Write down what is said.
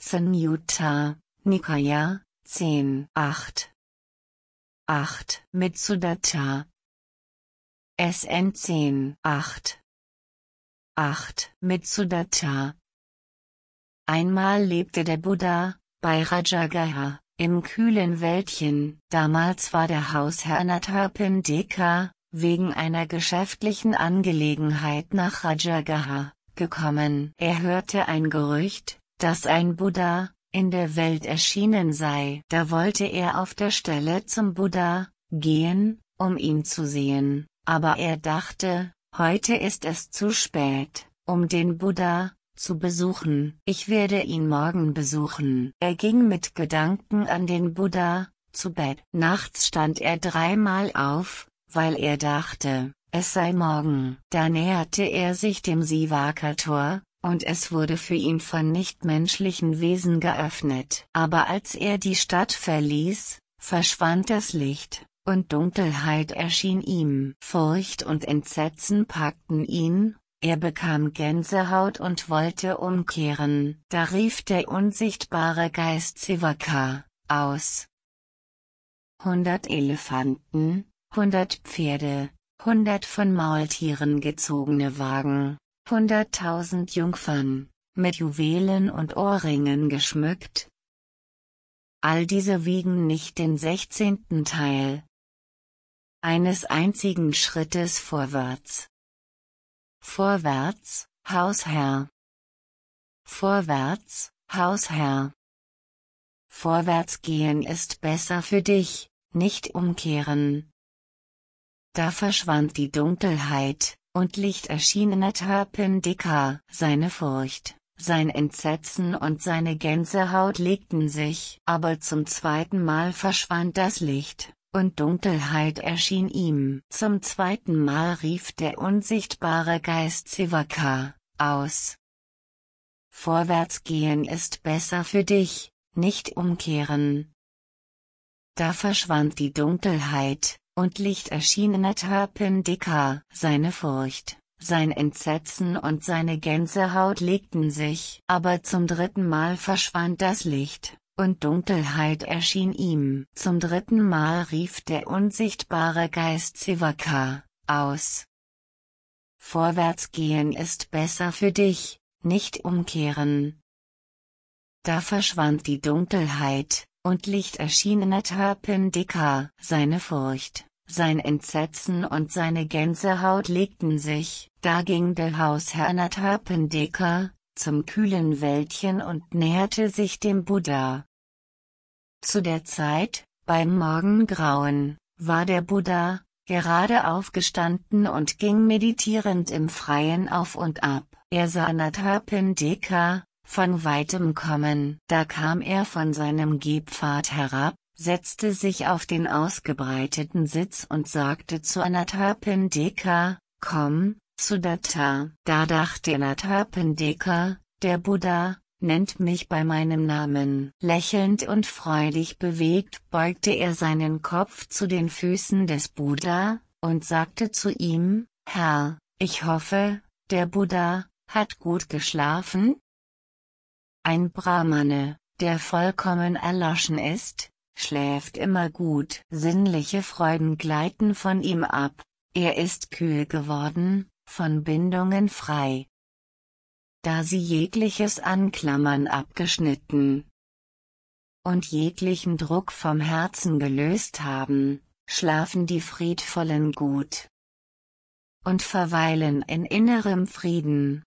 Samyutta Nikaya 10.8. 8. Mitsudatta SN 10.8. 8. Mitsudatta. Einmal lebte der Buddha, bei Rajagaha, im kühlen Wäldchen. Damals war der Hausherr Anathapindika, wegen einer geschäftlichen Angelegenheit nach Rajagaha, gekommen. Er hörte ein Gerücht, dass ein Buddha, in der Welt erschienen sei. Da wollte er auf der Stelle zum Buddha, gehen, um ihn zu sehen, aber er dachte, heute ist es zu spät, um den Buddha zu besuchen. Ich werde ihn morgen besuchen. Er ging mit Gedanken an den Buddha zu Bett. Nachts stand er dreimal auf, weil er dachte, es sei morgen. Da näherte er sich dem Sivaka-Tor, und es wurde für ihn von nichtmenschlichen Wesen geöffnet. Aber als er die Stadt verließ, verschwand das Licht, und Dunkelheit erschien ihm. Furcht und Entsetzen packten ihn, er bekam Gänsehaut und wollte umkehren. Da rief der unsichtbare Geist Sivaka aus. 100 Elefanten, 100 Pferde, 100 von Maultieren gezogene Wagen, 100.000 Jungfern, mit Juwelen und Ohrringen geschmückt. All diese wiegen nicht den 16. Teil eines einzigen Schrittes vorwärts. Vorwärts, Hausherr. Vorwärts, Hausherr. Vorwärts gehen ist besser für dich, nicht umkehren. Da verschwand die Dunkelheit, und Licht erschien in Anathapindika. Seine Furcht, sein Entsetzen und seine Gänsehaut legten sich. Aber zum zweiten Mal verschwand das Licht, und Dunkelheit erschien ihm. Zum zweiten Mal rief der unsichtbare Geist Sivaka aus. Vorwärts gehen ist besser für dich, nicht umkehren. Da verschwand die Dunkelheit, und Licht erschien in Anathapindika. Seine Furcht, sein Entsetzen und seine Gänsehaut legten sich. Aber zum dritten Mal verschwand das Licht, und Dunkelheit erschien ihm. Zum dritten Mal rief der unsichtbare Geist Sivaka aus. Vorwärts gehen ist besser für dich, nicht umkehren. Da verschwand die Dunkelheit, und Licht erschien in Anathapindika. Seine Furcht, sein Entsetzen und seine Gänsehaut legten sich. Da ging der Hausherr Anathapindika zum kühlen Wäldchen und näherte sich dem Buddha. Zu der Zeit, beim Morgengrauen, war der Buddha gerade aufgestanden und ging meditierend im Freien auf und ab. Er sah Anathapindika von weitem kommen. Da kam er von seinem Gehpfad herab, setzte sich auf den ausgebreiteten Sitz und sagte zu Anathapindika, komm, Sudatta. Da dachte Anathapindika, der Buddha nennt mich bei meinem Namen. Lächelnd und freudig bewegt beugte er seinen Kopf zu den Füßen des Buddha, und sagte zu ihm, Herr, ich hoffe, der Buddha hat gut geschlafen? Ein Brahmane, der vollkommen erloschen ist, schläft immer gut. Sinnliche Freuden gleiten von ihm ab, er ist kühl geworden, von Bindungen frei. Da sie jegliches Anklammern abgeschnitten und jeglichen Druck vom Herzen gelöst haben, schlafen die Friedvollen gut und verweilen in innerem Frieden.